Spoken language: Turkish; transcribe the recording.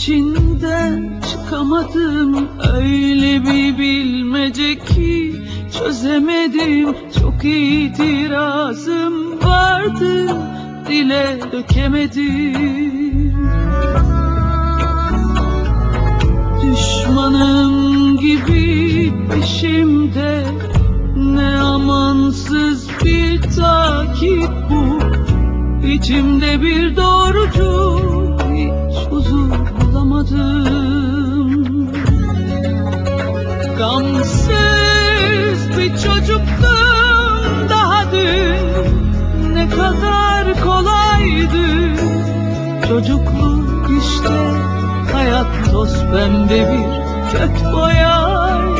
içinden çıkamadım. Öyle bir bilmece ki çözemedim. Çok itirazım vardı, dile dökemedim. Düşmanım gibi peşimde, ne amansız bir takip bu. İçimde bir doğrucu, hiç huzur bulamadım. Gamsız bir çocuktum daha dün, ne kadar kolaydı çocukluk işte. Hayat toz pembe bir kök boyar